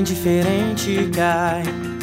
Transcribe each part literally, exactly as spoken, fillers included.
indiferente cai,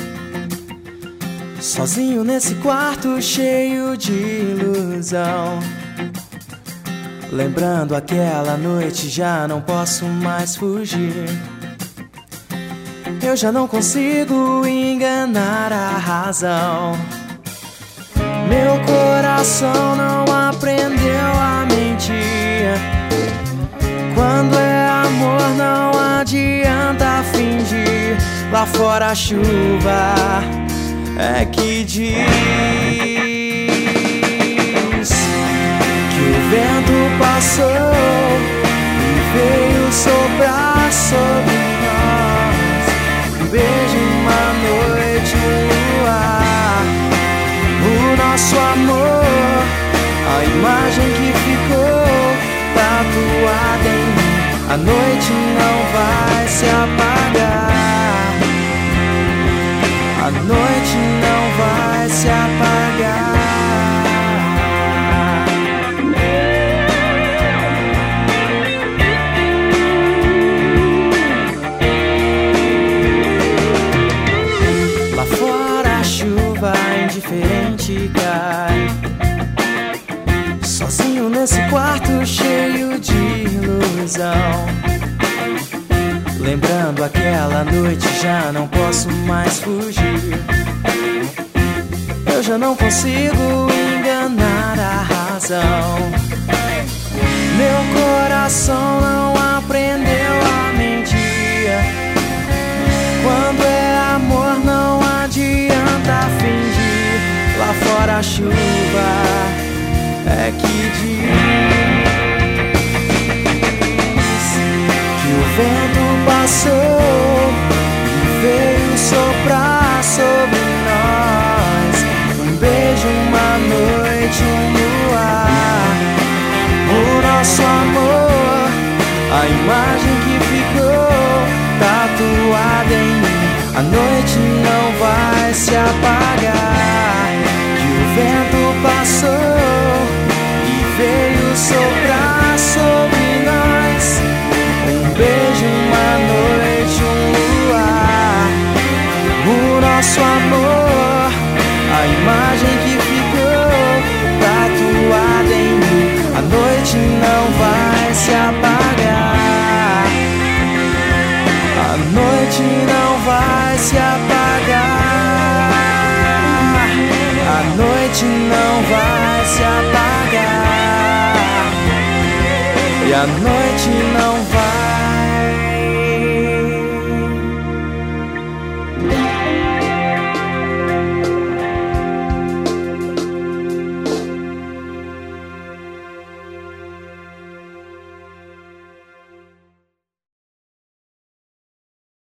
sozinho nesse quarto cheio de ilusão. Lembrando aquela noite, já não posso mais fugir. Eu já não consigo enganar a razão. Meu coração não aprendeu a mentir. Quando é amor não adianta fingir. Lá fora a chuva é que diz que o vento passou e veio soprar sobre nós. Um beijo, uma noite, um luar. O nosso amor, a imagem que ficou tatuada em mim. A noite não vai se apagar. A noite não vai se apagar. Lá fora a chuva indiferente cai, sozinho nesse quarto cheio de ilusão. Lembrando aquela noite, já não posso mais fugir. Eu já não consigo enganar a razão. Meu coração não aprendeu a mentir. Quando é amor não adianta fingir. Lá fora a chuva é que diz que o vento passou e veio soprar sobre nós. Um beijo, uma noite, um luar. O nosso amor, a imagem que ficou tatuada em mim. A noite não vai se apagar. Que o vento passou e veio soprar sobre nós. Um beijo, uma noite, um luar. O nosso amor, a imagem que ficou tatuada em mim. A noite não vai se apagar. A noite não vai se apagar. A noite não vai se apagar. E a noite não vai